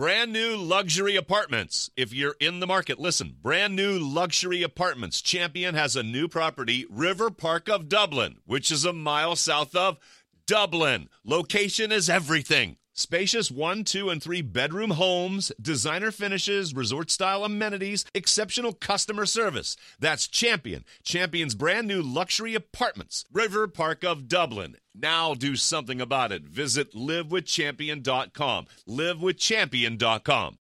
Brand new luxury apartments. If you're in the market, listen. Brand new luxury apartments. Champion has a new property, River Park of Dublin, which is a mile south of Dublin. Location is everything. Spacious 1, 2, and 3 bedroom homes, designer finishes, resort-style amenities, exceptional customer service. That's Champion. Champion's brand new luxury apartments, River Park of Dublin. Now do something about it. Visit livewithchampion.com. livewithchampion.com.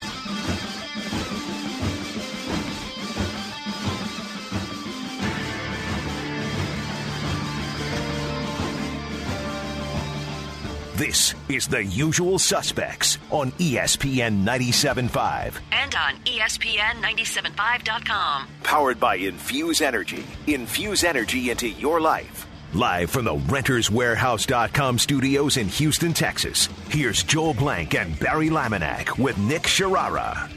This is The Usual Suspects on ESPN 97.5. And on ESPN975.com. Powered by Infuse Energy. Infuse energy into your life. Live from the RentersWarehouse.com studios in Houston, Texas. Here's Joel Blank and Barry Laminack with Nick Sharara.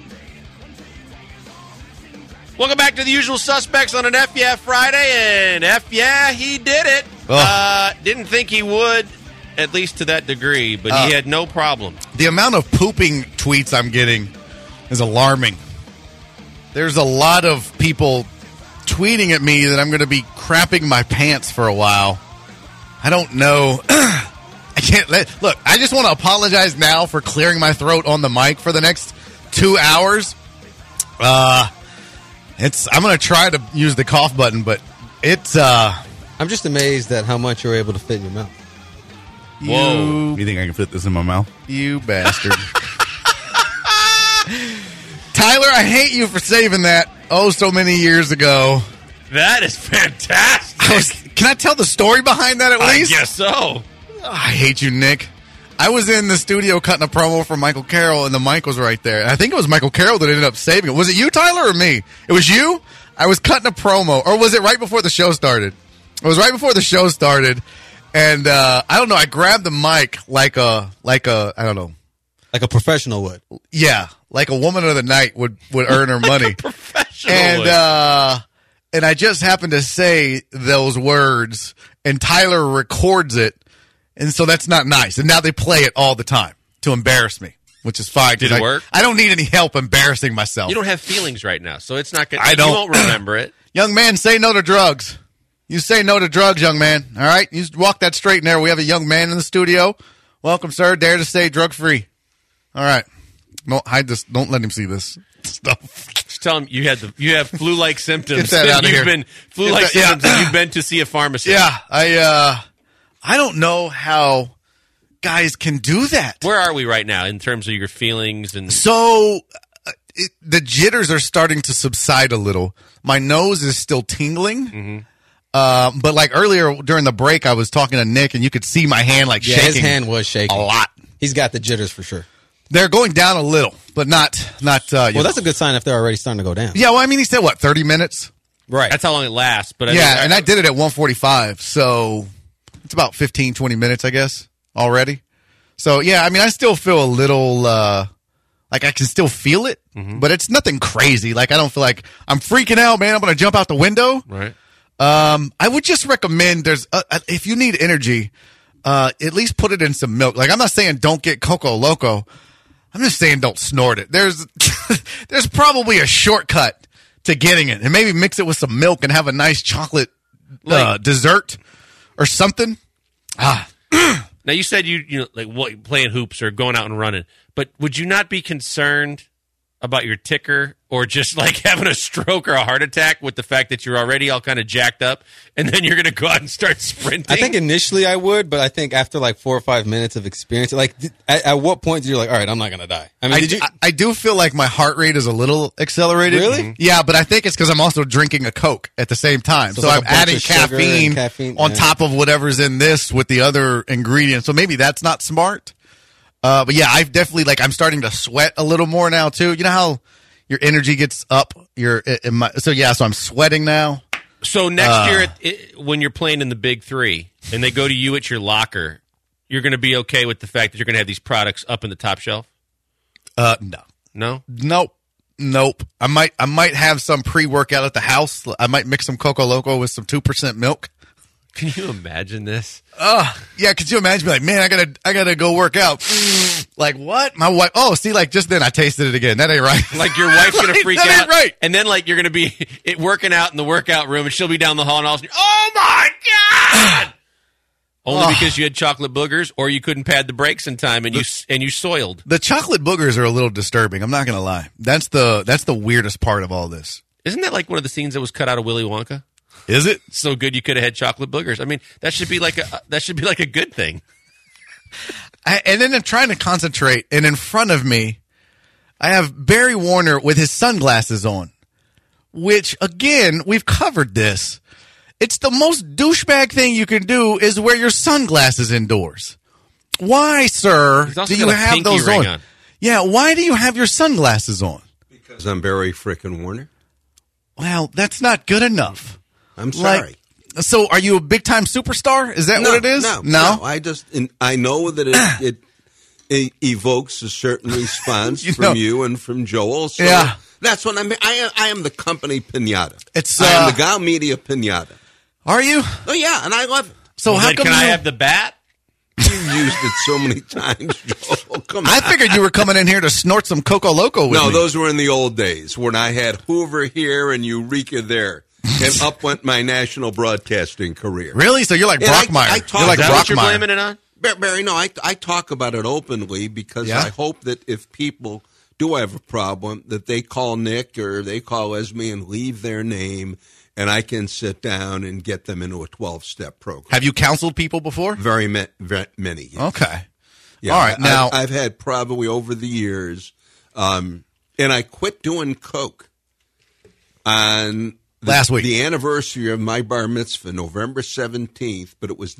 Welcome back to The Usual Suspects on an F Yeah Friday, and F Yeah, he did it. Didn't think he would. At least to that degree, but he had no problem. The amount of pooping tweets I'm getting is alarming. There's a lot of people tweeting at me that I'm going to be crapping my pants for a while. I don't know. I can't look, I just want to apologize now for clearing my throat on the mic for the next 2 hours. I'm going to try to use the cough button, but it's I'm just amazed at how much you're able to fit in your mouth. Whoa. You think I can fit this in my mouth? You bastard. Tyler, I hate you for saving that so many years ago. That is fantastic. Can I tell the story behind that at least? I guess so. I hate you, Nick. I was in the studio cutting a promo for Michael Carroll, and the mic was right there. I think it was Michael Carroll that ended up saving it. Was it you, Tyler, or me? It was you? I was cutting a promo. Or was it right before the show started? It was right before the show started. And I don't know. I grabbed the mic like a I don't know, like a professional would. Yeah, like a woman of the night would earn her money. Professional. And I just happened to say those words, and Tyler records it, and so that's not nice. And now they play it all the time to embarrass me, which is fine. Did it work? I don't need any help embarrassing myself. You don't have feelings right now, so it's not good. I don't. You won't remember it. Young man, say no to drugs. You say no to drugs, young man. All right? You walk that straight and narrow. We have a young man in the studio. Welcome, sir. Dare to say drug-free. All right. Don't hide this. Don't let him see this stuff. Just tell him you have flu-like symptoms. Get that out of here. Flu-like symptoms, and you've been to see a pharmacist. Yeah. I don't know how guys can do that. Where are we right now in terms of your feelings? And So the jitters are starting to subside a little. My nose is still tingling. Mm-hmm. But like earlier during the break, I was talking to Nick, and you could see my hand shaking. His hand was shaking a lot. He's got the jitters for sure. They're going down a little, but not. Well, that's a good sign if they're already starting to go down. Yeah, well, I mean, he said 30 minutes, right? That's how long it lasts. But and I did it at 1:45, so it's about 15, 20 minutes, I guess, already. So yeah, I mean, I still feel a little like I can still feel it, but it's nothing crazy. Like I don't feel like I'm freaking out, man. I'm going to jump out the window, right? I would just recommend if you need energy, at least put it in some milk. Like I'm not saying don't get Coco Loco. I'm just saying don't snort it. There's probably a shortcut to getting it, and maybe mix it with some milk and have a nice chocolate dessert or something. Now you said you playing hoops or going out and running, but would you not be concerned about your ticker or just like having a stroke or a heart attack with the fact that you're already all kind of jacked up and then you're going to go out and start sprinting? I think initially I would, but I think after like 4 or 5 minutes of experience, like at what point do you like, all right, I'm not going to die? I mean, I do feel like my heart rate is a little accelerated. Really? Mm-hmm. Yeah, but I think it's because I'm also drinking a Coke at the same time. So like I'm adding caffeine on top of whatever's in this with the other ingredients. So maybe that's not smart. But yeah, I've definitely I'm starting to sweat a little more now too. You know how your energy gets up? So I'm sweating now. So next year, when you're playing in the Big Three and they go to you at your locker, you're going to be okay with the fact that you're going to have these products up in the top shelf? No. Nope. I might have some pre-workout at the house. I might mix some Coco Loco with some 2% milk. Can you imagine this? Yeah, could you imagine? Like, man, I gotta go work out. Like, what? My wife? Oh, see, like just then I tasted it again. That ain't right. Like your wife's gonna freak that out, ain't right. and then like you're gonna be working out in the workout room, and she'll be down the hall, and all of a sudden, oh my god! Only because you had chocolate boogers, or you couldn't pad the brakes in time, and you soiled. The chocolate boogers are a little disturbing. I'm not gonna lie. That's the weirdest part of all this. Isn't that like one of the scenes that was cut out of Willy Wonka? Is it so good you could have had chocolate boogers? I mean, that should be like a good thing. And then I'm trying to concentrate, and in front of me, I have Barry Warner with his sunglasses on, which, again, we've covered this. It's the most douchebag thing you can do is wear your sunglasses indoors. Why, sir, do you have those on? Yeah, why do you have your sunglasses on? Because I'm Barry frickin' Warner. Well, that's not good enough. I'm sorry. So are you a big-time superstar? Is that what it is? No. I know that it evokes a certain response from you and from Joel. So yeah. That's what I am the company pinata. I am the Gal Media pinata. Are you? Oh, yeah, and I love it. So how come I have the bat? You've used it so many times, Joel. Come on. I figured you were coming in here to snort some Coco Loco with me. No, those were in the old days when I had Hoover here and Eureka there. And up went my national broadcasting career. Really? So you're like Brockmeyer. You're like what you're blaming it on? Barry, no, I talk about it openly because I hope that if people do have a problem, that they call Nick or they call Esme and leave their name, and I can sit down and get them into a 12-step program. Have you counseled people before? Very many. Yes. Okay. Yeah, all right. Now I've had probably over the years, and I quit doing coke on last week, the anniversary of my bar mitzvah, November 17th, but it was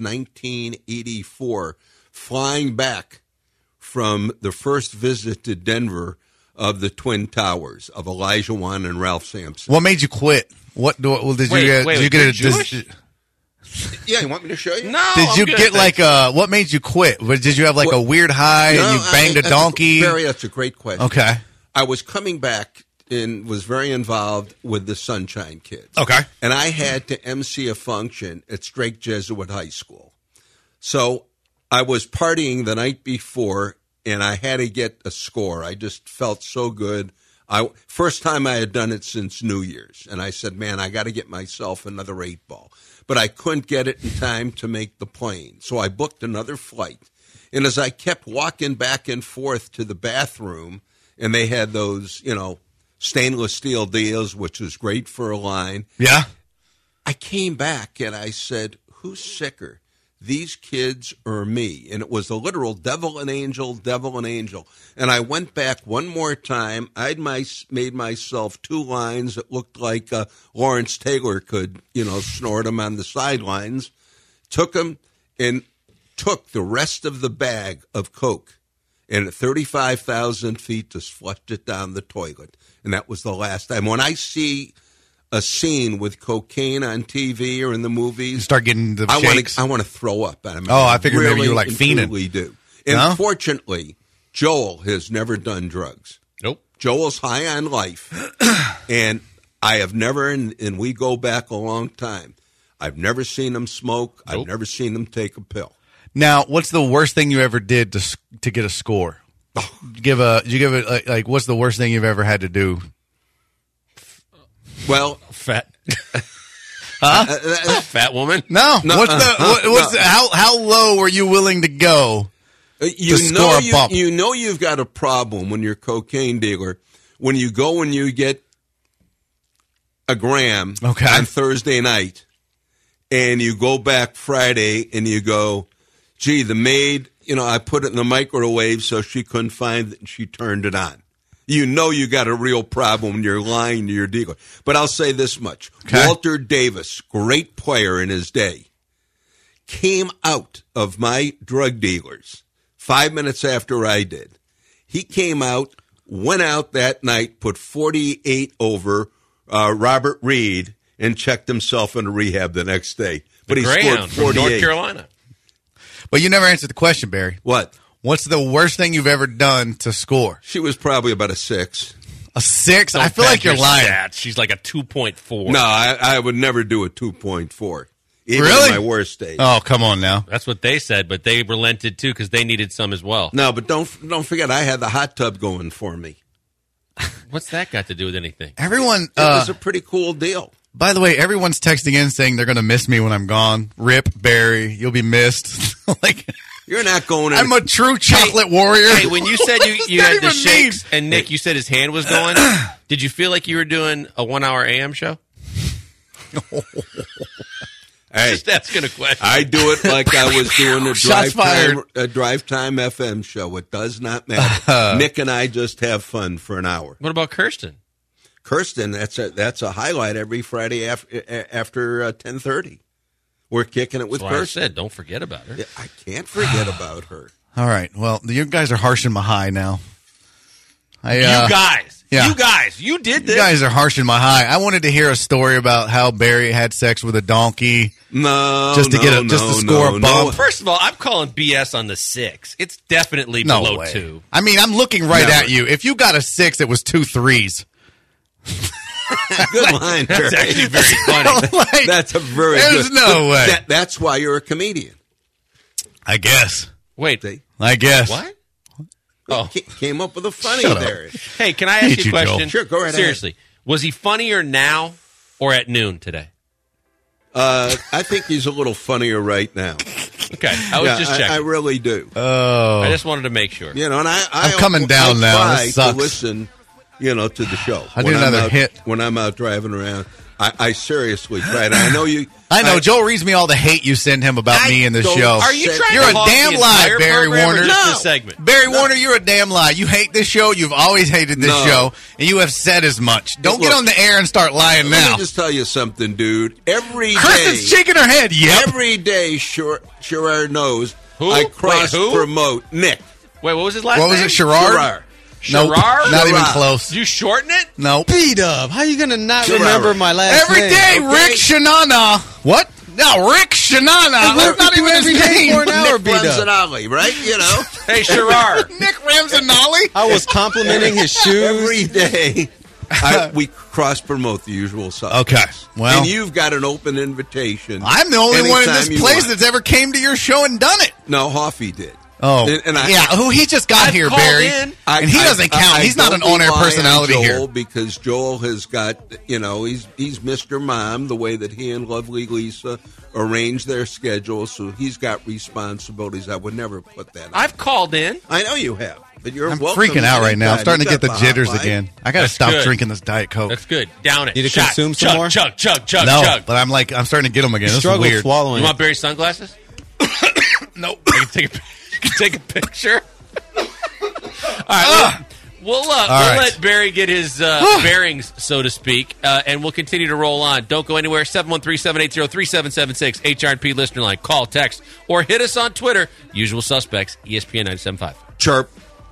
1984, flying back from the first visit to Denver of the Twin Towers of Elijah Wan and Ralph Sampson. What made you quit? Did you get Jewish? Yeah, you want me to show you? No. Did you get like what made you quit? Did you have like a weird high and you banged a donkey? Barry, that's a great question. Okay. I was coming back and was very involved with the Sunshine Kids. Okay. And I had to MC a function at Strake Jesuit High School. So I was partying the night before, and I had to get a score. I just felt so good. First time I had done it since New Year's. And I said, man, I got to get myself another 8-ball. But I couldn't get it in time to make the plane. So I booked another flight. And as I kept walking back and forth to the bathroom, and they had those, stainless steel deals, which was great for a line. Yeah. I came back and I said, who's sicker, these kids or me? And it was a literal devil and angel, devil and angel. And I went back one more time. I'd made myself 2 lines that looked like Lawrence Taylor could, snort them on the sidelines. Took them and took the rest of the bag of Coke. And at 35,000 feet, just flushed it down the toilet. And that was the last time. When I see a scene with cocaine on TV or in the movies, you start getting the shakes. I want to throw up. I figured maybe you were like fiending. We do. And fortunately, Joel has never done drugs. Nope. Joel's high on life. And I have never, and we go back a long time, I've never seen him smoke. Nope. I've never seen him take a pill. Now, what's the worst thing you ever did to get a score? What's the worst thing you've ever had to do? Well, fat. Huh? Fat woman? No. How low were you willing to go to score a bump? You know you've got a problem when you're a cocaine dealer. When you go and you get a gram on Thursday night, and you go back Friday and you go, gee, the maid, I put it in the microwave so she couldn't find it, and she turned it on. You know you got a real problem when you're lying to your dealer. But I'll say this much. Okay. Walter Davis, great player in his day, came out of my drug dealers 5 minutes after I did. He came out, went out that night, put 48 over Robert Reed, and checked himself into rehab the next day. But he scored 48. From North Carolina. But you never answered the question, Barry. What? What's the worst thing you've ever done to score? She was probably about a 6. A 6? I feel like you're lying. She's like a 2.4. No, I would never do a 2.4. Even Really? on my worst days. Oh, come on now. That's what they said, but they relented too because they needed some as well. No, but don't forget, I had the hot tub going for me. What's that got to do with anything? Everyone, It was a pretty cool deal. by the way, everyone's texting in saying they're going to miss me when I'm gone. Rip, Barry, you'll be missed. Like, You're not going. I'm a true chocolate warrior. Hey, when you said What you does had that the even shakes, mean? and Nick, you said his hand was going, did you feel like you were doing a 1 hour AM show? Hey, Just asking a question. I do it like I was doing a Shots fired. drive time FM show. It does not matter. Nick and I just have fun for an hour. What about Kirsten? Kirsten, that's a highlight every Friday after 10:30. We're kicking it with That's why I Kirsten. said, don't forget about her. Yeah, I can't forget about her. All right. Well, you guys are harshing my high now. You guys. yeah. You guys. You did this. You guys are harshing my high. I wanted to hear a story about how Barry had sex with a donkey. No, Just to score a bump. First of all, I'm calling BS on the 6. It's definitely No below way. 2. I mean, I'm looking right Never. at you. If you got a 6, it was 2 3s. Good line, Barry. That's actually very funny. Like, That's a very there's good. no way. That's why you're a comedian. I guess. Wait. See? I guess. What? Oh. Came up with a funny Shut up. there. Hey, can I Hate ask you you, a question? Joel. Sure, go right ahead. Seriously. Was he funnier now or at noon today? I think he's a little funnier right now. Okay. I was Yeah, just I checking. really do. I just wanted to make sure. You know, and I'm coming down now. Try This sucks. to listen, to the show. I need When I'm another out- hit. when I'm out driving around. I seriously tried. I know you. I know. Joel reads me all the hate you send him about I me in the don't- show. Are you trying You're to a hog damn the lie, entire Barry program or Warner. just No. this segment? Barry Warner, you're a damn lie. You hate this show. You've always hated this No. show, and you have said as much. Don't get Look, on the air and start lying Let now. me just tell you something, dude. Every Kristen's day, shaking her head. Yep. every day, Sherrard knows Who? I Wait, cross who? promote Nick. Wait, what was his last What was name? it, Sherrard? Sherrard. Nope. Sherrard? Not even Sherrard. close. Did you shorten it? Nope. B-Dub. How you going to not Sure. remember my last Every name? day, okay? Rick Shanana. What? No, Rick Shanana. That's not even his every day name. for an hour, Nick B-Dub. Ramsey, right? Hey, Sherrard. Nick Ramsey. I was complimenting his shoes. Every day, we cross promote the usual suspects. Okay, well- and you've got an open invitation. I'm the only one in anytime this you place want. that's ever came to your show and done it. No, Hoffy did. Oh, And I- yeah. Who he just got I've here, called Barry, in. and he doesn't count. He's not an don't on-air rely on personality Joel here. because Joel has got, he's Mr. Mom, the way that he and lovely Lisa arrange their schedule, so he's got responsibilities. I would never put that on. I've called in. I know you have, but you're I'm welcome freaking out right now. I'm anytime. starting to You get the got jitters hotline. again. I got to That's stop good. drinking this Diet Coke. That's good. Down it. Need to Shot. consume some chug, more? Chug, chug, chug, no, chug. but I'm starting to get them again. This is Struggle weird. swallowing You it. want Barry's sunglasses? Nope. I can take a picture. All right. We'll right. let Barry get his bearings, so to speak, and we'll continue to roll on. Don't go anywhere. 713-780-3776, HRP listener line. Call, text, or hit us on Twitter. Usual suspects, ESPN 97.5. Chirp.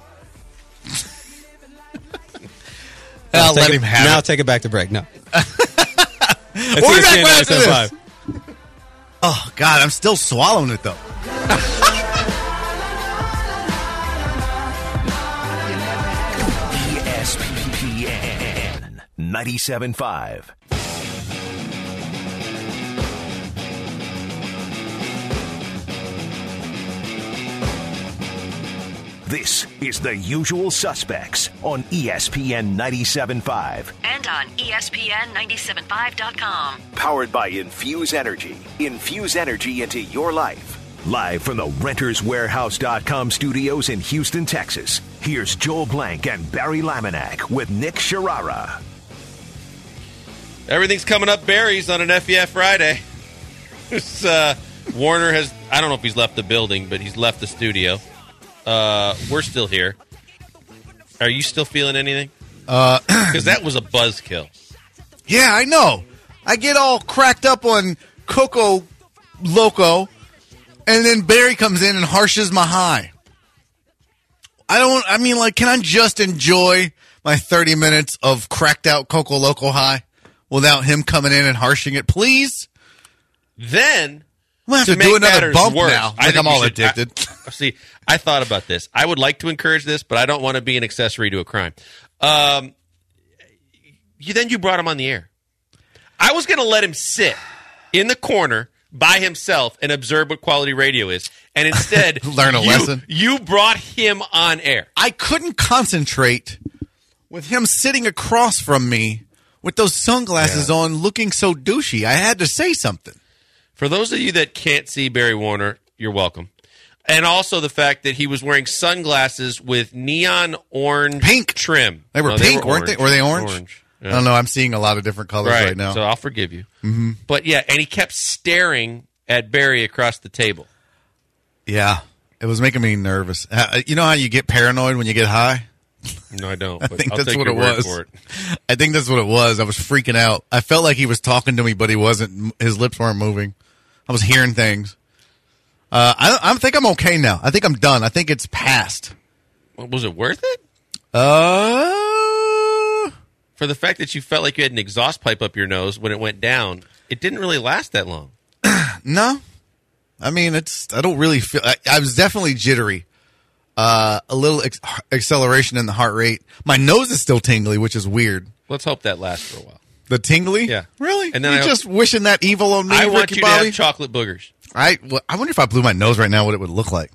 I'll let him have Now it. take it back to break. No. We'll be back after this. Oh, God, I'm still swallowing it, though. ESPN 97.5. This is The Usual Suspects on ESPN 97.5. And on ESPN975.com. Powered by Infuse Energy. Infuse energy into your life. Live from the RentersWarehouse.com studios in Houston, Texas. Here's Joel Blank and Barry Laminack with Nick Sharara. Everything's coming up Barry's on an FEF Friday. Warner has, I don't know if he's left the building, but he's left the studio. We're still here. Are you still feeling anything? Because that was a buzzkill. Yeah, I know. I get all cracked up on Coco Loco, and then Barry comes in and harshes my high. Can I just enjoy my 30 minutes of cracked out Coco Loco high without him coming in and harshing it, please? Then, I'm going to have to make do another matters bump worse, now. I Like think I'm you all should- addicted. See, I thought about this. I would like to encourage this, but I don't want to be an accessory to a crime. Then you brought him on the air. I was going to let him sit in the corner by himself and observe what quality radio is. And instead, learn a lesson. You brought him on air. I couldn't concentrate with him sitting across from me with those sunglasses on looking so douchey. I had to say something. For those of you that can't see Barry Warner, you're welcome. And also the fact that he was wearing sunglasses with neon orange pink trim. They were pink, weren't they? Were they orange? Yeah. I don't know. I'm seeing a lot of different colors right now. So I'll forgive you. Mm-hmm. But yeah, and he kept staring at Barry across the table. Yeah. It was making me nervous. You know how you get paranoid when you get high? No, I don't. I think that's what it was. I think that's what it was. I was freaking out. I felt like he was talking to me, but he wasn't. His lips weren't moving. I was hearing things. I think I'm okay now. I think I'm done. I think it's past. Well, was it worth it? For the fact that you felt like you had an exhaust pipe up your nose when it went down, it didn't really last that long. No. I mean, I don't really feel. I was definitely jittery. A little acceleration in the heart rate. My nose is still tingly, which is weird. Let's hope that lasts for a while. The tingly? Yeah. Really? And then you're just wishing that evil on me, I want Ricky you Bobby? to have chocolate boogers. I wonder if I blew my nose right now, what it would look like.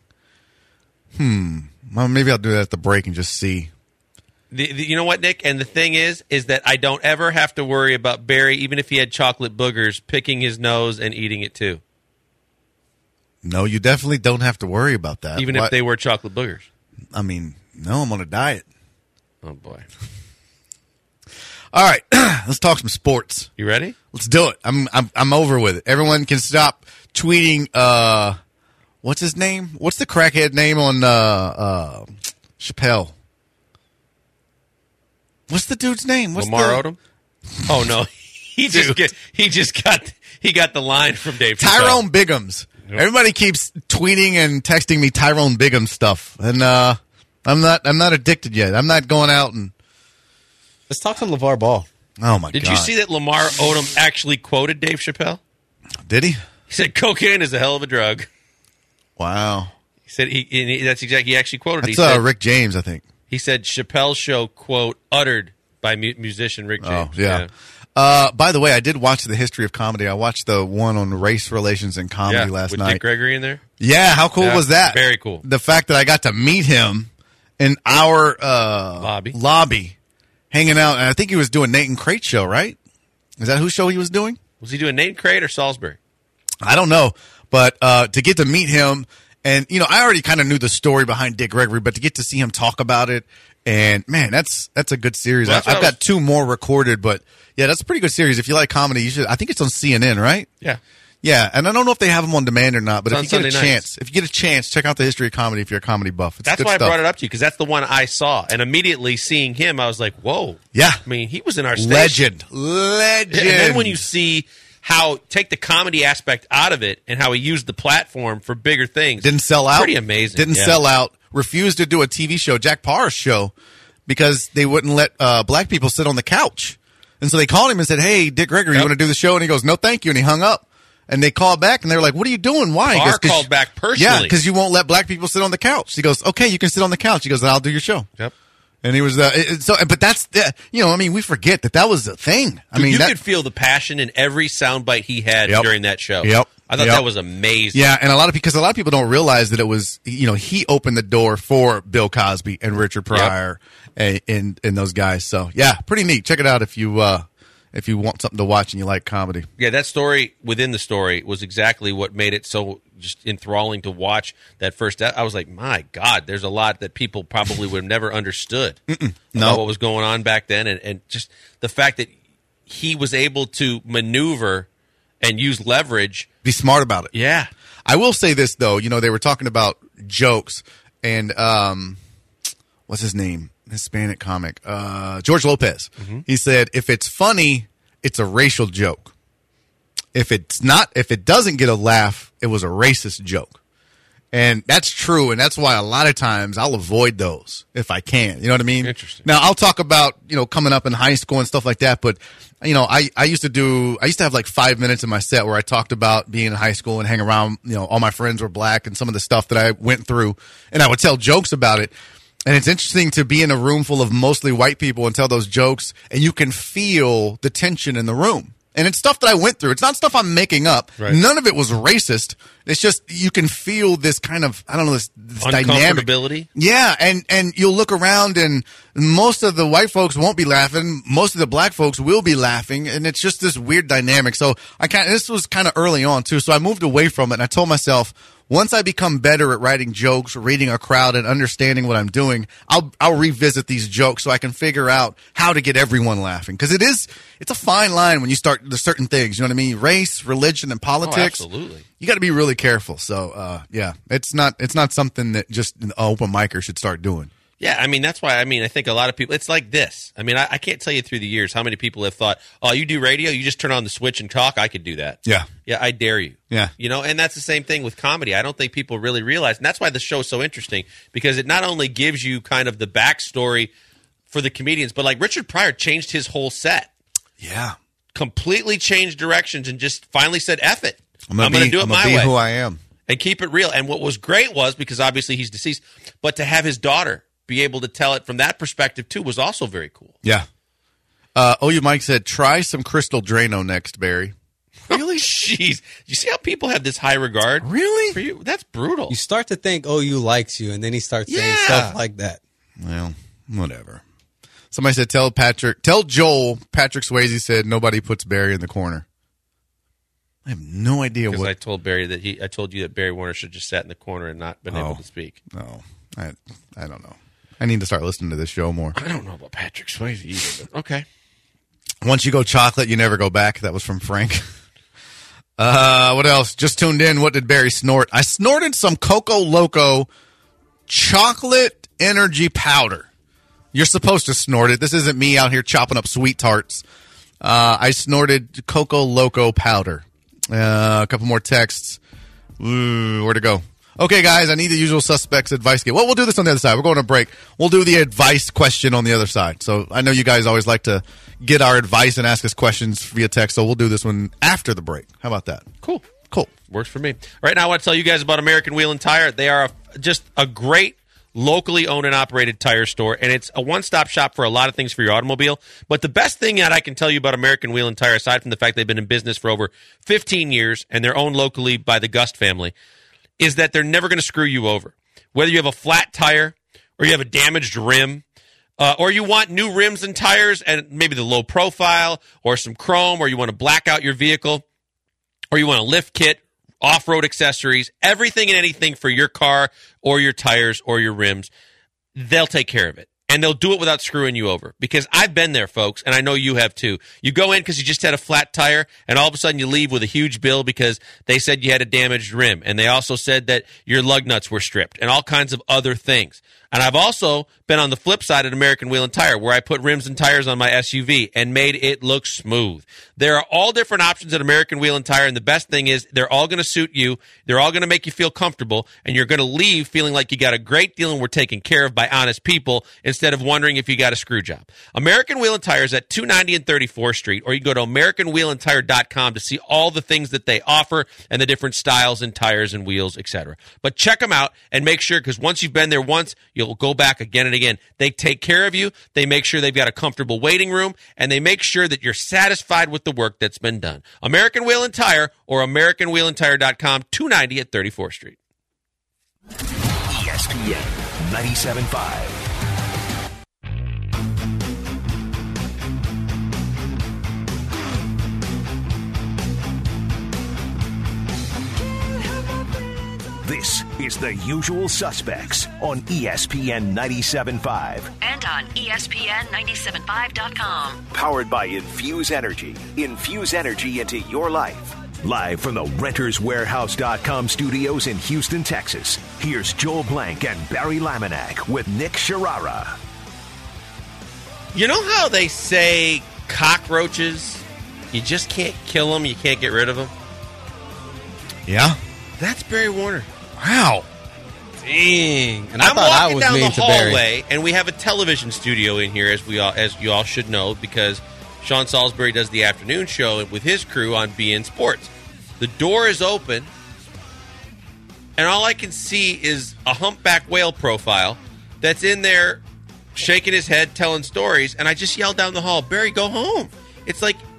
Well, maybe I'll do that at the break and just see. You know what, Nick? And the thing is that I don't ever have to worry about Barry, even if he had chocolate boogers, picking his nose and eating it too. No, you definitely don't have to worry about that. Even if they were chocolate boogers. I mean, no, I'm on a diet. Oh, boy. All right, let's talk some sports. You ready? Let's do it. I'm over with it. Everyone can stop tweeting. What's his name? What's the crackhead name on Chappelle? What's the dude's name? Lamar Odom? Oh no, he got the line from Dave Chappelle. Tyrone Biggums. Yep. Everybody keeps tweeting and texting me Tyrone Biggums stuff, and I'm not addicted yet. I'm not going out and. Let's talk some LeVar Ball. Oh, my God. Did you see that Lamar Odom actually quoted Dave Chappelle? Did he? He said, cocaine is a hell of a drug. Wow. He said, that's exactly, he actually quoted. That's he said, Rick James, I think. He said, Chappelle's show, quote, uttered by musician Rick James. Oh, yeah. By the way, I did watch the history of comedy. I watched the one on race relations and comedy last night. With Dick Gregory in there? Yeah, how cool was that? Very cool. The fact that I got to meet him in our lobby. Hanging out, and I think he was doing Nate and Crate show, right? Is that whose show he was doing? Was he doing Nate and Crate or Salisbury? I don't know, but to get to meet him, and I already kind of knew the story behind Dick Gregory, but to get to see him talk about it, and man, that's a good series. Well, I've got 2 more recorded, but yeah, that's a pretty good series. If you like comedy, you should. I think it's on CNN, right? Yeah. Yeah, and I don't know if they have them on demand or not, but if you get a chance, check out the history of comedy if you're a comedy buff. That's why I brought it up to you, because that's the one I saw. And immediately seeing him, I was like, whoa. Yeah. I mean, he was in our station. Legend. And then when you see take the comedy aspect out of it and how he used the platform for bigger things. Didn't sell out. Pretty amazing. Didn't sell out. Refused to do a TV show, Jack Parr's show, because they wouldn't let black people sit on the couch. And so they called him and said, hey, Dick Gregory, you want to do the show? And he goes, no, thank you. And he hung up. And they called back, and they were like, what are you doing? Why? Parr called back personally. Yeah, because you won't let black people sit on the couch. He goes, okay, you can sit on the couch. He goes, I'll do your show. Yep. And he was, but that's, we forget that was a thing. You could feel the passion in every soundbite he had during that show. Yep. I thought that was amazing. Yeah, and a lot of people don't realize that it was, he opened the door for Bill Cosby and Richard Pryor and those guys. So, yeah, pretty neat. Check it out if you want something to watch and you like comedy. Yeah, that story within the story was exactly what made it so just enthralling to watch that first. I was like, my God, there's a lot that people probably would have never understood about what was going on back then. And just the fact that he was able to maneuver and use leverage. Be smart about it. Yeah. I will say this, though. They were talking about jokes and what's his name? Hispanic comic, George Lopez. Mm-hmm. He said, if it's funny, it's a racial joke. If it doesn't get a laugh, it was a racist joke. And that's true, and that's why a lot of times I'll avoid those if I can. You know what I mean? Interesting. Now, I'll talk about, coming up in high school and stuff like that, but, I used to have like 5 minutes in my set where I talked about being in high school and hang around, all my friends were black and some of the stuff that I went through, and I would tell jokes about it. And it's interesting to be in a room full of mostly white people and tell those jokes, and you can feel the tension in the room. And it's stuff that I went through. It's not stuff I'm making up. Right. None of it was racist. It's just you can feel this kind of, I don't know, this dynamic. Uncomfortability? Yeah, and you'll look around and most of the white folks won't be laughing. Most of the black folks will be laughing, and it's just this weird dynamic. So this was kind of early on, too. So I moved away from it, and I told myself, once I become better at writing jokes, reading a crowd, and understanding what I'm doing, I'll revisit these jokes so I can figure out how to get everyone laughing. Because it's a fine line when you start there's certain things. You know what I mean? Race, religion, and politics. Oh, absolutely. You got to be really careful. So yeah, it's not something that just an open micer should start doing. Yeah, I mean, that's why, I think a lot of people, it's like this. I mean, I can't tell you through the years how many people have thought, oh, you do radio, you just turn on the switch and talk, I could do that. Yeah. Yeah, I dare you. Yeah. You know, and that's the same thing with comedy. I don't think people really realize, and that's why the show's so interesting, because it not only gives you kind of the backstory for the comedians, but like Richard Pryor changed his whole set. Yeah. Completely changed directions and just finally said, F it. I'm going to do it my way. Who I am. And keep it real. And what was great was, because obviously he's deceased, but to have his daughter be able to tell it from that perspective too was also very cool. Yeah. OU Mike said, try some Crystal Drano next, Barry. Really? Jeez. You see how people have this high regard? Really? For you? That's brutal. You start to think OU likes you, and then he starts saying stuff like that. Well, whatever. Somebody said, tell Joel, Patrick Swayze said, nobody puts Barry in the corner. I have no idea what. Because I told you that Barry Warner should just sat in the corner and not been able to speak. No, I don't know. I need to start listening to this show more. I don't know about Patrick Swayze either, but okay. Once you go chocolate, you never go back. That was from Frank. What else? Just tuned in. What did Barry snort? I snorted some Coco Loco chocolate energy powder. You're supposed to snort it. This isn't me out here chopping up sweet tarts. I snorted Coco Loco powder. A couple more texts. Where to go? Okay, guys, I need the usual suspects advice. Well, we'll do this on the other side. We're going to break. We'll do the advice question on the other side. So I know you guys always like to get our advice and ask us questions via text, so we'll do this one after the break. How about that? Cool. Works for me. Right now, I want to tell you guys about American Wheel and Tire. They are just a great locally owned and operated tire store, and it's a one-stop shop for a lot of things for your automobile. But the best thing that I can tell you about American Wheel and Tire, aside from the fact they've been in business for over 15 years and they're owned locally by the Gust family, is that they're never going to screw you over. Whether you have a flat tire or you have a damaged rim, or you want new rims and tires and maybe the low profile or some chrome, or you want to black out your vehicle, or you want a lift kit, off-road accessories, everything and anything for your car or your tires or your rims, they'll take care of it. And they'll do it without screwing you over. Because I've been there, folks, and I know you have too. You go in because you just had a flat tire, and all of a sudden you leave with a huge bill because they said you had a damaged rim. And they also said that your lug nuts were stripped and all kinds of other things. And I've also been on the flip side at American Wheel and Tire, where I put rims and tires on my SUV and made it look smooth. There are all different options at American Wheel and Tire, and the best thing is they're all going to suit you. They're all going to make you feel comfortable, and you're going to leave feeling like you got a great deal and we're taken care of by honest people instead of wondering if you got a screw job. American Wheel and Tire is at 290 and 34th Street, or you can go to AmericanWheelAndTire.com to see all the things that they offer and the different styles and tires and wheels, etc. But check them out and make sure, because once you've been there once, you'll go back again and again. They take care of you. They make sure they've got a comfortable waiting room, and they make sure that you're satisfied with the work that's been done. American Wheel and Tire, or AmericanWheelAndTire.com, 290 at 34th Street. ESPN 97.5. This is The Usual Suspects on ESPN 97.5. And on ESPN975.com. Powered by Infuse Energy. Infuse energy into your life. Live from the RentersWarehouse.com studios in Houston, Texas. Here's Joel Blank and Barry Laminack with Nick Sharara. You know how they say cockroaches, you just can't kill them, you can't get rid of them? Yeah? That's Barry Warner. Wow. Dang. And I I'm thought I walking was down the mean to Barry. hallway, and we have a television studio in here, as you all should know, because Sean Salisbury does the afternoon show with his crew on BN Sports. The door is open, and all I can see is a humpback whale profile that's in there shaking his head, telling stories, and I just yelled down the hall, Barry, go home. It's like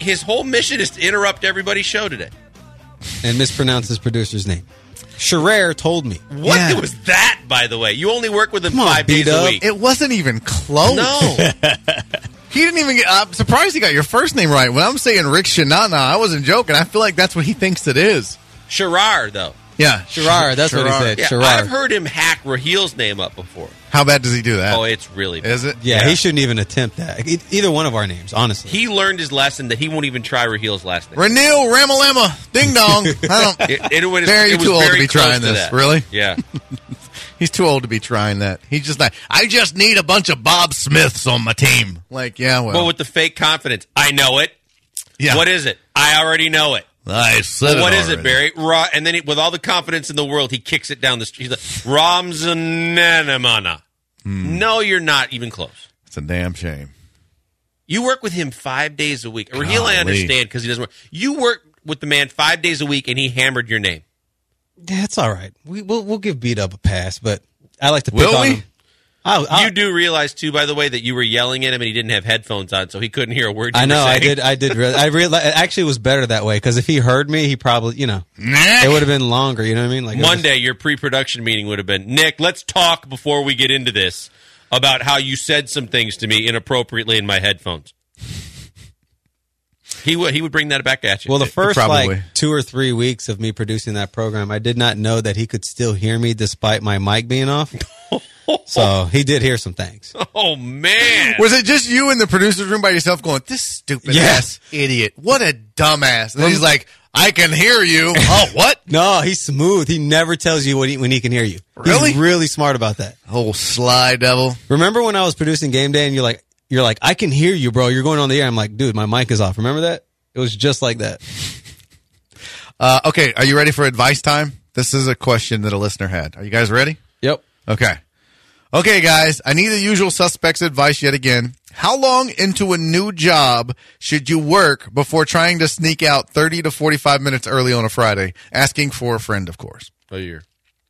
his whole mission is to interrupt everybody's show today. And mispronounce his producer's name. Scherer told me. What was that, by the way? You only work with him Come on, 5 days a week. It wasn't even close. No. He didn't even get... I'm surprised he got your first name right. When I'm saying Rick Shanana, I wasn't joking. I feel like that's what he thinks it is. Scherer, though. Yeah. Scherer, that's what he said. Yeah, Scherer. I've heard him hack Rahil's name up before. How bad does he do that? Oh, it's really bad. Is it? Yeah, he shouldn't even attempt that. Either one of our names, honestly. He learned his lesson that he won't even try Rahil's last name. Ranil Ramalama. Ding dong. I don't... Barry, you're too old to be trying this. Really? Yeah. He's too old to be trying that. He's just like, I just need a bunch of Bob Smiths on my team. Like, yeah, well. But with the fake confidence, I know it. Yeah. What is it? I already know it. I said what it is it, Barry? And then with all the confidence in the world, he kicks it down the street. He's like, Ramzananamana. No, you're not even close. It's a damn shame. You work with him 5 days a week. Rahil, I understand because he doesn't work. You work with the man 5 days a week, and he hammered your name. Yeah, it's all right. We'll give Beat Up a pass, but I like to pick on him. You do realize, too, by the way, that you were yelling at him and he didn't have headphones on, so he couldn't hear a word you were saying. I did. I realized actually it was better that way because if he heard me, he probably, it would have been longer. You know what I mean? Like Monday, your pre-production meeting would have been, Nick, let's talk before we get into this about how you said some things to me inappropriately in my headphones. He would bring that back at you. Well, the first 2 or 3 weeks of me producing that program, I did not know that he could still hear me despite my mic being off. So he did hear some things. Oh, man. Was it just you in the producer's room by yourself going, this stupid ass idiot. What a dumbass. And then he's like, I can hear you. Oh, what? No, he's smooth. He never tells you when he can hear you. Really? He's really smart about that. Oh, sly devil. Remember when I was producing Game Day and you're like, I can hear you, bro. You're going on the air. I'm like, dude, my mic is off. Remember that? It was just like that. Okay, are you ready for advice time? This is a question that a listener had. Are you guys ready? Yep. Okay, guys, I need the usual suspects' advice yet again. How long into a new job should you work before trying to sneak out 30 to 45 minutes early on a Friday? Asking for a friend, of course. A year.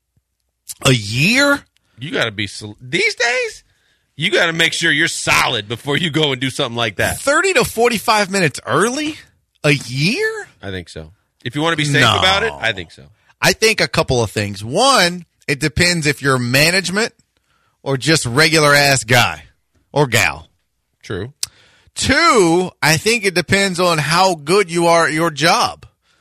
A year? You got to be... These days, you got to make sure you're solid before you go and do something like that. 30 to 45 minutes early? A year? I think so. If you want to be safe about it, I think so. I think a couple of things. One, it depends if you're management or just regular-ass guy or gal. True. Two, I think it depends on how good you are at your job.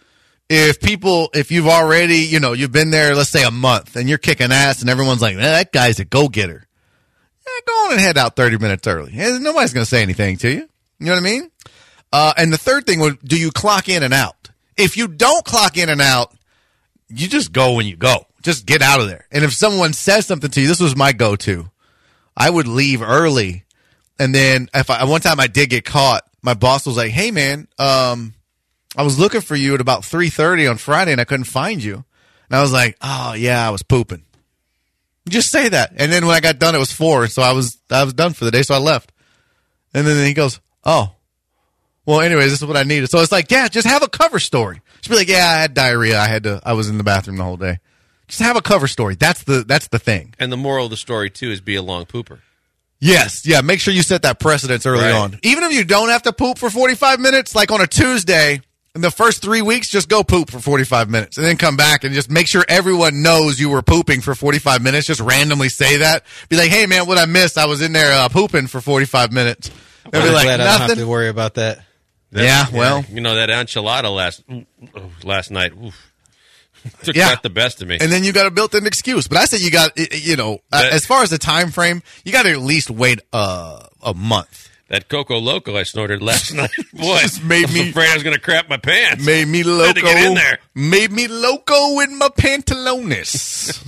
If you've already, you've been there, let's say a month, and you're kicking ass, and everyone's like, that guy's a go-getter. Go on and head out 30 minutes early. Nobody's going to say anything to you. You know what I mean? And the third thing would, do you clock in and out? If you don't clock in and out, you just go when you go. Just get out of there. And if someone says something to you, this was my go-to. I would leave early. And then one time I did get caught, my boss was like, hey, man, I was looking for you at about 3:30 on Friday and I couldn't find you. And I was like, oh, yeah, I was pooping. Just say that. And then when I got done, it was 4. So I was done for the day. So I left. And then he goes, oh, well, anyways, this is what I needed. So it's like, yeah, just have a cover story. Just be like, yeah, I had diarrhea. I was in the bathroom the whole day. Just have a cover story. That's the thing. And the moral of the story, too, is be a long pooper. Yes. Yeah. Make sure you set that precedence early on. Even if you don't have to poop for 45 minutes, like on a Tuesday, in the first 3 weeks, just go poop for 45 minutes and then come back and just make sure everyone knows you were pooping for 45 minutes. Just randomly say that. Be like, hey, man, what I missed, I was in there pooping for 45 minutes. I'm be like, glad I don't have to worry about that. Well. That enchilada last night, oof. Took out the best of me. And then you got a built-in excuse. But I said you got, as far as the time frame, you got to at least wait a month. That Coco Loco I snorted last night, boy, just made me afraid I was going to crap my pants. Made me loco. Had to get in there. Made me loco in my pantalones.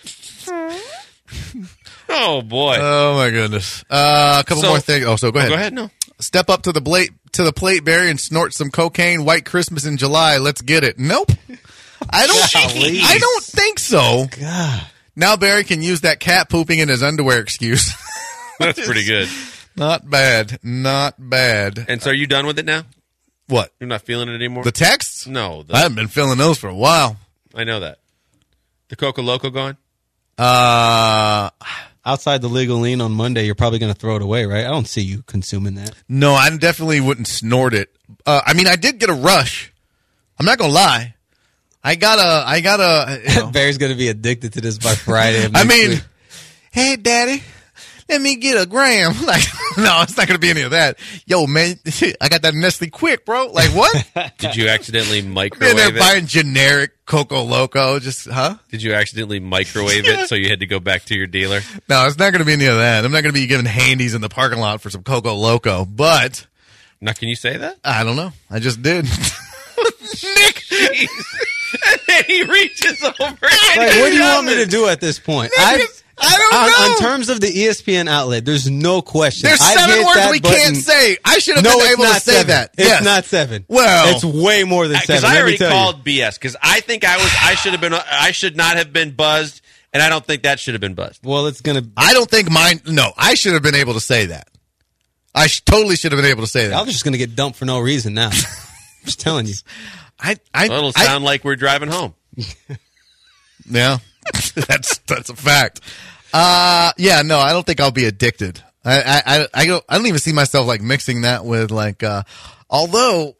Oh boy. Oh my goodness. A couple more things. Oh, so go ahead. Go ahead. No. Step up to the plate, Barry, and snort some cocaine. White Christmas in July. Let's get it. Nope. I don't think so. God. Now Barry can use that cat pooping in his underwear excuse. That's pretty good. Not bad. And so are you done with it now? What? You're not feeling it anymore? The texts? No. I haven't been feeling those for a while. I know that. The Coco Loco gone? Outside the legal lean on Monday, you're probably going to throw it away, right? I don't see you consuming that. No, I definitely wouldn't snort it I mean, I did get a rush. I'm not gonna lie. I got a. You know. Barry's gonna be addicted to this by Friday. I mean, hey, Daddy, let me get a gram. Like, no, it's not gonna be any of that. Yo, man, I got that Nestle Quick, bro. Like, what? Did you accidentally Man, microwave they're it? buying generic Coco Loco. Just, huh? Did you accidentally microwave it so you had to go back to your dealer? No, it's not gonna be any of that. I'm not gonna be giving handies in the parking lot for some Coco Loco, but Now, can you say that? I don't know. I just did. Nick. And then he reaches over. like, what do you want me to do at this point? I don't know. On terms of the ESPN outlet, there's no question. There's I've 7 hit words that we button. can't say. I should have No, been it's able to not say 7. that. It's Yes. not 7. Well, it's way more than 7. Because I Let already me tell called BS. Because I think I should have been. I should not have been buzzed, and I don't think that should have been buzzed. you. Well, it's gonna. I don't think mine. No, I should have been able to say that. I totally should have been able to say I'm that. just gonna get dumped for no reason now. Just telling you. Well, It'll sound like we're driving home. Yeah, that's a fact. Yeah, no, I don't think I'll be addicted. I don't even see myself like mixing that with like. Although,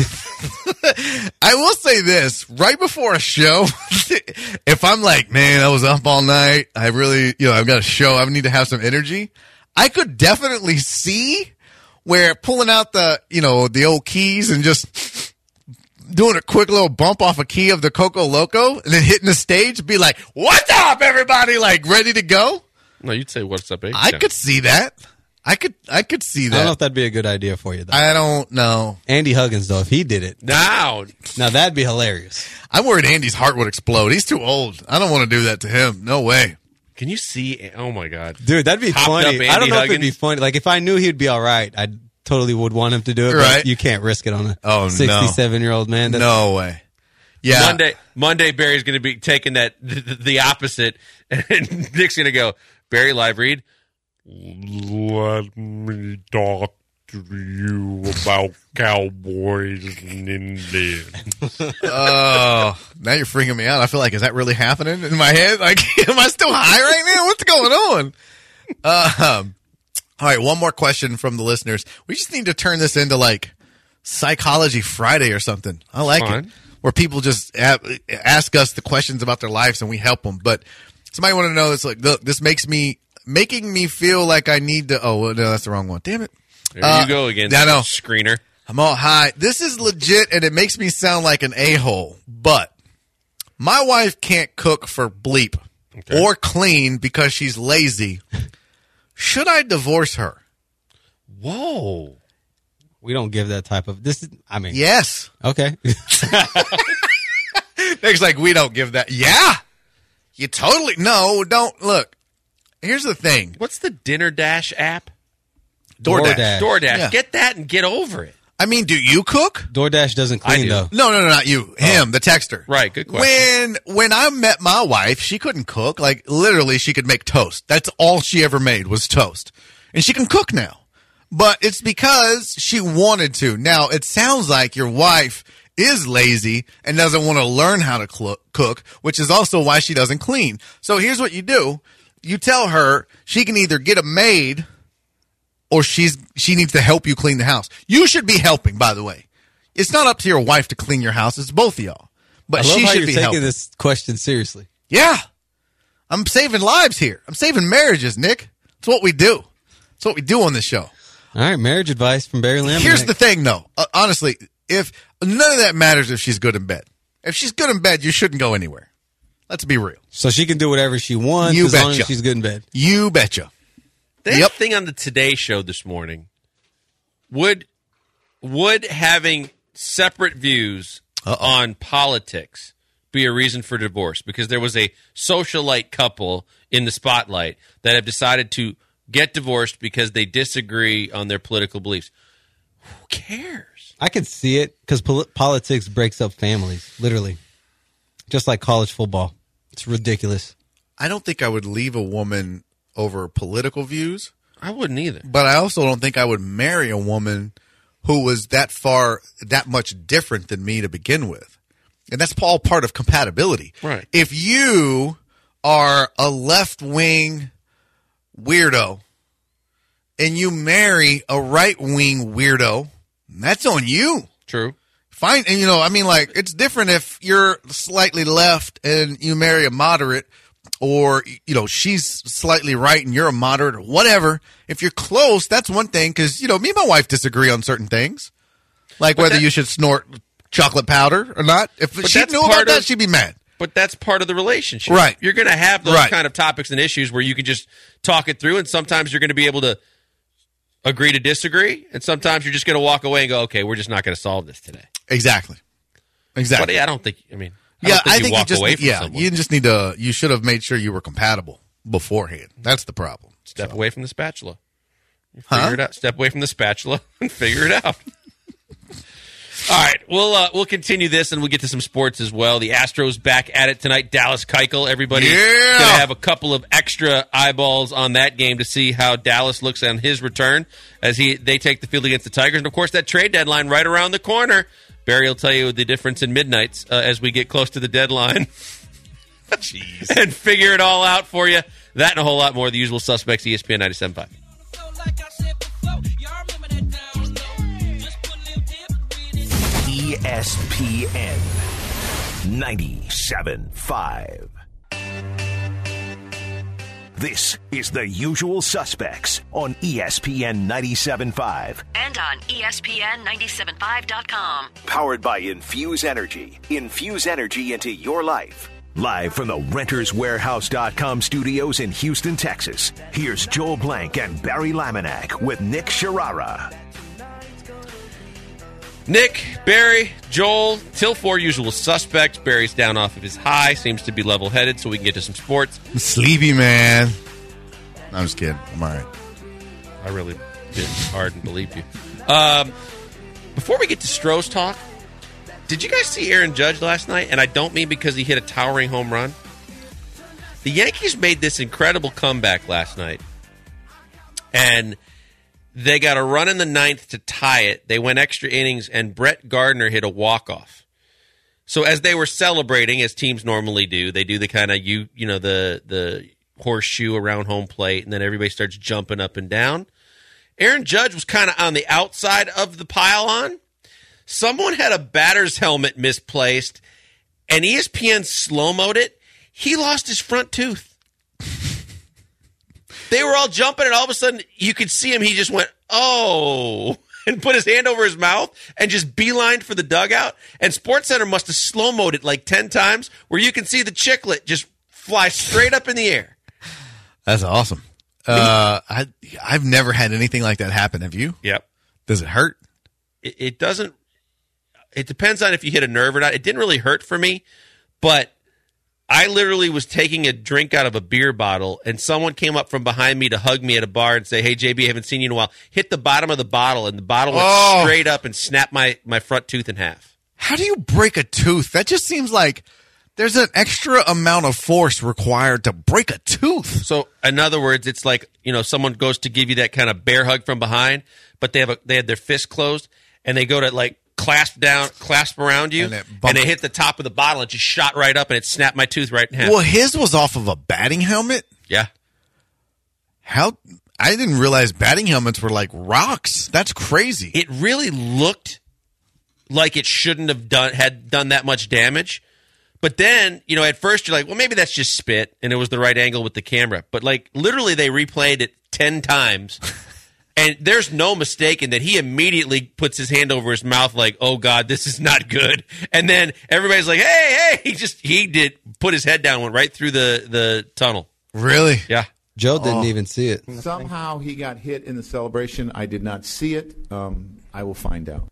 I will say this: right before a show, if I'm like, man, I was up all night. I really, I've got a show. I need to have some energy. I could definitely see where pulling out the old keys and just doing a quick little bump off a key of the Coco Loco and then hitting the stage, be like, "What's up, everybody?" Like ready to go. No, you'd say, "What's up, H-Town?" I could see that. I could see I don't know that. if that'd be a good idea for you, though. I don't know. Andy Huggins, though, if he did it, Now, that'd be hilarious. I'm worried Andy's heart would explode. He's too old. I don't want to do that to him. No way. can you see? Oh my God, Dude, that'd be Hopped funny. up Andy I don't know if it'd be Huggins. funny. Like, if I knew he'd be all right, I totally would want him to do it. Right. But you can't risk it on a Oh, no. 67-year-old man. No way. Yeah. Monday, Barry's going to be taking that the opposite, and Nick's going to go, Barry live read. Let me talk to you about cowboys and Indians. Oh, now you're freaking me out. I feel like, is that really happening in my head? Like, am I still high right now? What's going on? All right, one more question from the listeners. We just need to turn this into like Psychology Friday or something. I like Fine. it. Where people just ask us the questions about their lives and we help them. But somebody want to know, it's like, look, this making me feel like I need to. Oh, no, that's the wrong one. Damn it. There you go again, I know. screener. I'm all high. This is legit, and it makes me sound like an a-hole. But my wife can't cook for bleep or clean because she's lazy. Should I divorce her? Whoa. We don't give that type of Yes. Okay. Nick's like, we don't give that. Yeah. You totally. No, don't. Look, here's the thing. What's the Dinner Dash app? DoorDash. DoorDash. Yeah. Get that and get over it. I mean, do you cook? DoorDash doesn't clean, do. though. No, not you. Him, the texter. Right, good question. When I met my wife, she couldn't cook. Like, literally, she could make toast. That's all she ever made was toast. And she can cook now. But it's because she wanted to. Now, it sounds like your wife is lazy and doesn't want to learn how to cook, which is also why she doesn't clean. So here's what you do. You tell her she can either get a maid or she needs to help you clean the house. You should be helping, by the way. It's not up to your wife to clean your house. It's both of y'all. But I love she how should you're be taking helping. this question seriously. Yeah. I'm saving lives here. I'm saving marriages, Nick. That's what we do. That's what we do on this show. All right, marriage advice from Barry Lamb. Here's the thing, though. Honestly, if none of that matters if she's good in bed. If she's good in bed, you shouldn't go anywhere. Let's be real. So she can do whatever she wants You as long betcha. as she's good in bed. You betcha. That Yep. thing on the Today Show this morning, would having separate views on politics be a reason for divorce? Because there was a socialite couple in the spotlight that have decided to get divorced because they disagree on their political beliefs. Who cares? I can see it because politics breaks up families, literally. Just like college football. It's ridiculous. I don't think I would leave a woman over political views, I wouldn't either. but I also don't think I would marry a woman who was that much different than me to begin with. And that's all part of compatibility. Right. If you are a left-wing weirdo and you marry a right-wing weirdo, That's on you. True. Fine. And, it's different if you're slightly left and you marry a moderate, or, she's slightly right and you're a moderate, or whatever. If you're close, that's one thing, because, me and my wife disagree on certain things. Like whether you should snort chocolate powder or not. If she knew about that, she'd be mad. But that's part of the relationship. Right. You're going to have those kind of topics and issues where you can just talk it through, and sometimes you're going to be able to agree to disagree, and sometimes you're just going to walk away and go, okay, we're just not going to solve this today. Exactly. But I don't think, I think you walk away from someone. You just you should have made sure you were compatible beforehand. That's the problem. Step away from the spatula. Figure it out. Step away from the spatula and figure it out. All right, we'll continue this, and we'll get to some sports as well. The Astros back at it tonight. Dallas Keuchel, everybody going to have a couple of extra eyeballs on that game to see how Dallas looks on his return as they take the field against the Tigers. And, of course, that trade deadline right around the corner. Barry will tell you the difference in midnights as we get close to the deadline. Jeez. And figure it all out for you. That and a whole lot more. The usual suspects, ESPN 97.5. ESPN 97.5. This is The Usual Suspects on ESPN 97.5. And on ESPN975.com. Powered by Infuse Energy. Infuse energy into your life. Live from the RentersWarehouse.com studios in Houston, Texas. Here's Joel Blank and Barry Laminack with Nick Sharara. Nick, Barry, Joel, till 4 usual suspects. Barry's down off of his high, seems to be level-headed, so we can get to some sports. I'm sleepy, man. I'm just kidding. I'm all right. I really did hard and believed you. Before we get to Stroh's talk, did you guys see Aaron Judge last night? And I don't mean because he hit a towering home run. The Yankees made this incredible comeback last night, and they got a run in the ninth to tie it. They went extra innings, and Brett Gardner hit a walk-off. So as they were celebrating, as teams normally do, they do the kind of the horseshoe around home plate, and then everybody starts jumping up and down. Aaron Judge was kind of on the outside of the pylon. Someone had a batter's helmet misplaced, and ESPN slow-moed it. He lost his front tooth. They were all jumping, and all of a sudden, you could see him. He just went, oh, and put his hand over his mouth and just beelined for the dugout. And SportsCenter must have slow-moed it like 10 times, where you can see the chiclet just fly straight up in the air. That's awesome. I've never had anything like that happen. Have you? Yep. Does it hurt? It doesn't. It depends on if you hit a nerve or not. It didn't really hurt for me, but I literally was taking a drink out of a beer bottle, and someone came up from behind me to hug me at a bar and say, hey, JB, I haven't seen you in a while. Hit the bottom of the bottle, and the bottle went straight up and snapped my front tooth in half. How do you break a tooth? That just seems like there's an extra amount of force required to break a tooth. So, in other words, it's like, someone goes to give you that kind of bear hug from behind, but they had their fist closed, and they go to, like, clasp around you, and they hit the top of the bottle and just shot right up, and it snapped my tooth right in half. Well, his was off of a batting helmet? Yeah. How? I didn't realize batting helmets were like rocks. That's crazy. It really looked like it shouldn't have done that much damage. But then, at first you're like, well, maybe that's just spit, and it was the right angle with the camera. But, like, literally they replayed it 10 times. And there's no mistaking that he immediately puts his hand over his mouth like, oh, God, this is not good. And then everybody's like, hey, he did put his head down, went right through the tunnel. Really? Yeah. Joe didn't even see it. Somehow he got hit in the celebration. I did not see it. I will find out.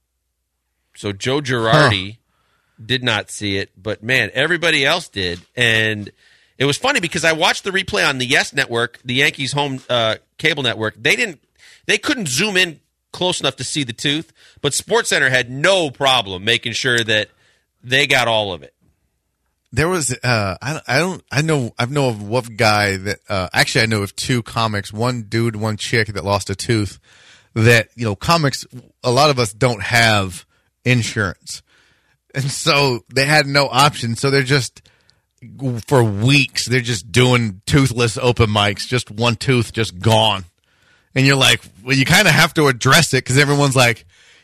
So Joe Girardi did not see it, but, man, everybody else did. And it was funny because I watched the replay on the YES Network, the Yankees' home cable network. They couldn't zoom in close enough to see the tooth, but SportsCenter had no problem making sure that they got all of it. There was I know of one guy that actually I know of two comics, one dude, one chick that lost a tooth. That comics, a lot of us don't have insurance, and so they had no option. So they're just for weeks they're just doing toothless open mics, just one tooth just gone. And you're like, well, you kind of have to address it because everyone's like,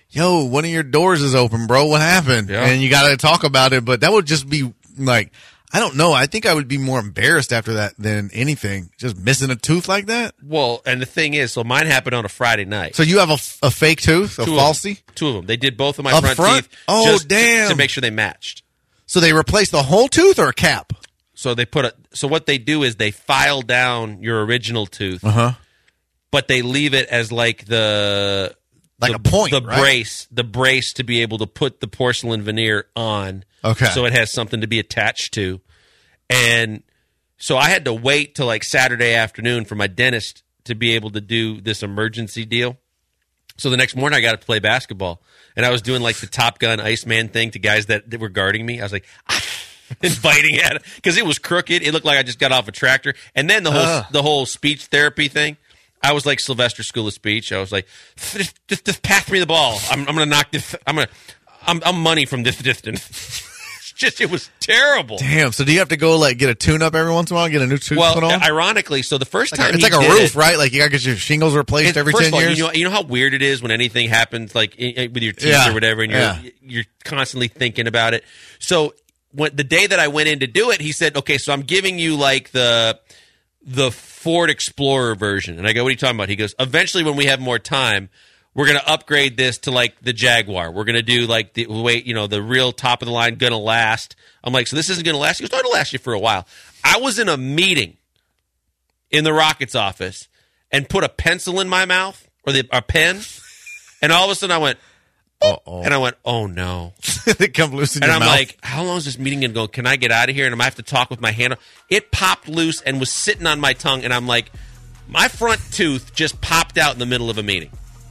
yo, one of your doors is open, bro. What happened? Yeah. And you got to talk about it. But that would just be like, I don't know. I think I would be more embarrassed after that than anything. Just missing a tooth like that. Well, and the thing is, so mine happened on a Friday night. So you have a fake tooth, a falsie? Two of them. They did both of my Up front teeth. Oh, just damn. To make sure they matched. So they replaced the whole tooth or a cap? So they so what they do is they file down your original tooth, but they leave it as like a point, right? the brace to be able to put the porcelain veneer on. Okay. So it has something to be attached to. And so I had to wait till like Saturday afternoon for my dentist to be able to do this emergency deal. So the next morning I got to play basketball, and I was doing like the Top Gun Iceman thing to guys that were guarding me. I was like, and biting at it because it was crooked. It looked like I just got off a tractor. And then the whole speech therapy thing. I was like Sylvester School of Speech. I was like, just pass me the ball. I'm going to knock this. I'm money from this distance. It was terrible. Damn. So do you have to go like get a tune up every once in a while, get a new tooth put on? Ironically, so the first time it's like a roof, right? Like you got to get your shingles replaced every 10 years. You know how weird it is when anything happens, like with your teeth or whatever, and you're constantly thinking about it. So the day that I went in to do it, he said, "Okay, so I'm giving you like the Ford Explorer version." And I go, "What are you talking about?" He goes, "Eventually, when we have more time, we're going to upgrade this to like the Jaguar. We're going to do like the real top of the line, going to last." I'm like, "So this isn't going to last?" He goes, "No, it'll last you for a while." I was in a meeting in the Rockets office and put a pencil in my mouth or a pen, and all of a sudden I went, "Uh-oh." And I went, "Oh no." It come loose in your mouth. And I'm like, how long is this meeting going to go? Can I get out of here? And I have to talk with my hand. It popped loose and was sitting on my tongue. And I'm like, my front tooth just popped out in the middle of a meeting.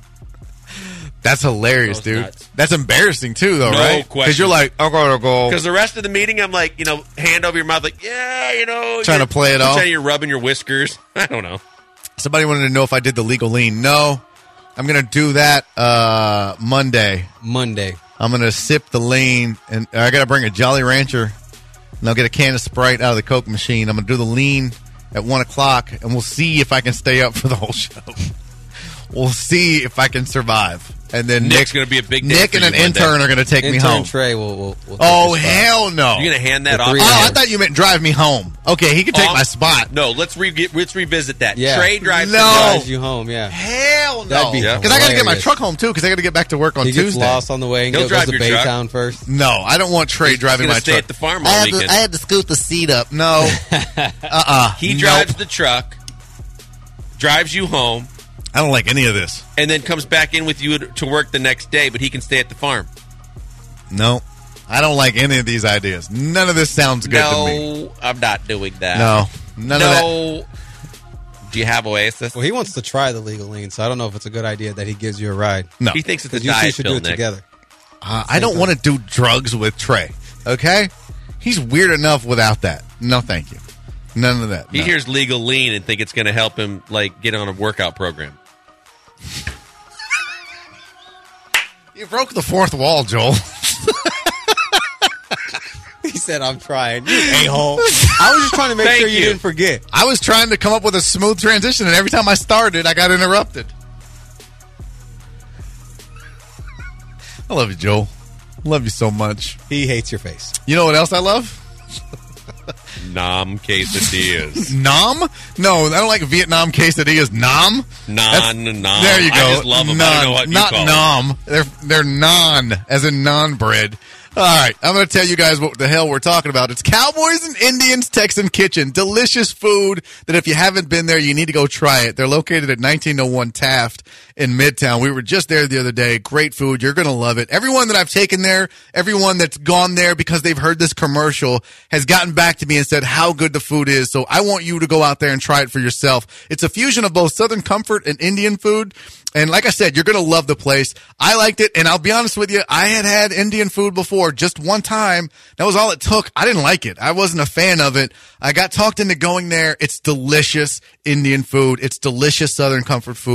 That's hilarious, dude. Nuts. That's embarrassing too, though, No right? question. Because you're like, I'm going to go. Because the rest of the meeting, I'm like, hand over your mouth, like, trying to play it off. You're rubbing your whiskers. I don't know. Somebody wanted to know if I did the legal lean. No, I'm going to do that Monday. I'm going to sip the lean, and I got to bring a Jolly Rancher, and I'll get a can of Sprite out of the Coke machine. I'm going to do the lean at 1 o'clock, and we'll see if I can stay up for the whole show. We'll see if I can survive. And then Nick's going to be a big day Nick and an intern are going to take me home. Trey will oh, hell no. You're going to hand that off? Oh, I thought you meant drive me home. Okay, he can take my spot. No, let's revisit that. Yeah. Trey drives you home, yeah. Hell no. That'd be because I got to get my truck home, too, because I got to get back to work on Tuesday. He gets lost on the way and He'll goes drive to your Baytown first. No, I don't want Trey driving my stay truck. At the farm all weekend. I had to scoot the seat up. No. He drives the truck, drives you home. I don't like any of this. And then comes back in with you to work the next day, but he can stay at the farm. No, I don't like any of these ideas. None of this sounds good to me. No, I'm not doing that. No, none of that. Do you have Oasis? Well, he wants to try the legal lean, so I don't know if it's a good idea that he gives you a ride. No. He thinks it's a You diet should pill, do it Nick. together. I don't want to do drugs with Trey, okay? He's weird enough without that. No, thank you. None of that. He no. hears legal lean and think it's going to help him like get on a workout program. You broke the fourth wall, Joel. He said, "I'm trying." You a-hole. I was just trying to make sure you didn't forget. I was trying to come up with a smooth transition, and every time I started, I got interrupted. I love you, Joel. Love you so much. He hates your face. You know what else I love? Nom quesadillas. Nom? No, I don't like Vietnam quesadillas. Nom? Nom. There you go. I just love them. I don't know what you not call nom. They're non, as in non-bread. All right, I'm going to tell you guys what the hell we're talking about. It's Cowboys and Indians Texan Kitchen. Delicious food that if you haven't been there, you need to go try it. They're located at 1901 Taft in Midtown. We were just there the other day. Great food. You're going to love it. Everyone that I've taken there, everyone that's gone there because they've heard this commercial has gotten back to me and said how good the food is. So I want you to go out there and try it for yourself. It's a fusion of both Southern comfort and Indian food. And like I said, you're going to love the place. I liked it, and I'll be honest with you, I had Indian food before just one time. That was all it took. I didn't like it. I wasn't a fan of it. I got talked into going there. It's delicious Indian food. It's delicious Southern comfort food.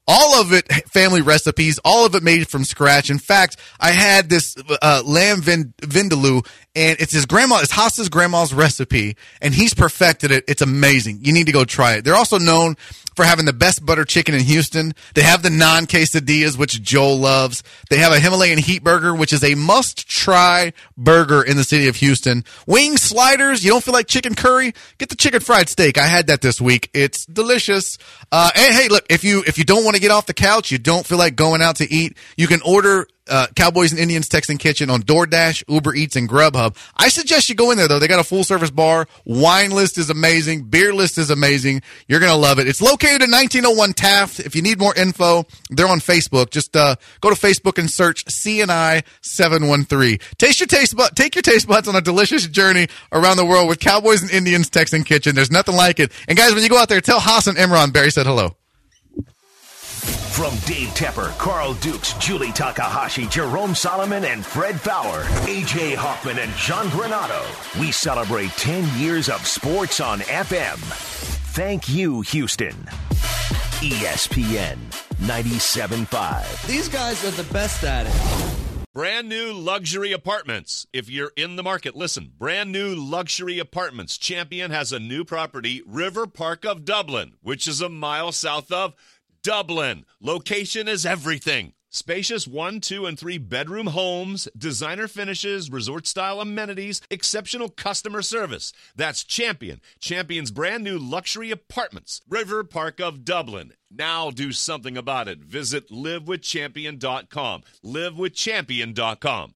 All of it family recipes, all of it made from scratch. In fact, I had this lamb vindaloo, and it's his Haas's grandma's recipe, and he's perfected it. It's amazing. You need to go try it. They're also known for having the best butter chicken in Houston. They have the non-quesadillas, which Joel loves. They have a Himalayan heat burger, which is a must-try burger in the city of Houston. Wings, sliders. You don't feel like chicken curry? Get the chicken fried steak. I had that this week. It's delicious. And hey, look, if you don't want to get off the couch, you don't feel like going out to eat, you can order Cowboys and Indians Texan Kitchen on DoorDash, Uber Eats, and Grubhub. I suggest you go in there, though. They got a full-service bar. Wine list is amazing. Beer list is amazing. You're going to love it. It's located in 1901 Taft. If you need more info, they're on Facebook. Just go to Facebook and search CNI 713. Take your taste buds on a delicious journey around the world with Cowboys and Indians Texan Kitchen. There's nothing like it. And, guys, when you go out there, tell Haas and Imran Barry said hello. From Dave Tepper, Carl Dukes, Julie Takahashi, Jerome Solomon, and Fred Fowler, A.J. Hoffman, and John Granado, we celebrate 10 years of sports on FM. Thank you, Houston. ESPN 97.5. These guys are the best at it. Brand new luxury apartments. If you're in the market, listen. Brand new luxury apartments. Champion has a new property, River Park of Dublin, which is a mile south of Dublin. Location is everything. Spacious 1, 2, and 3 bedroom homes, designer finishes, resort-style amenities, exceptional customer service. That's Champion. Champion's brand new luxury apartments, River Park of Dublin. Now do something about it. Visit livewithchampion.com. Livewithchampion.com.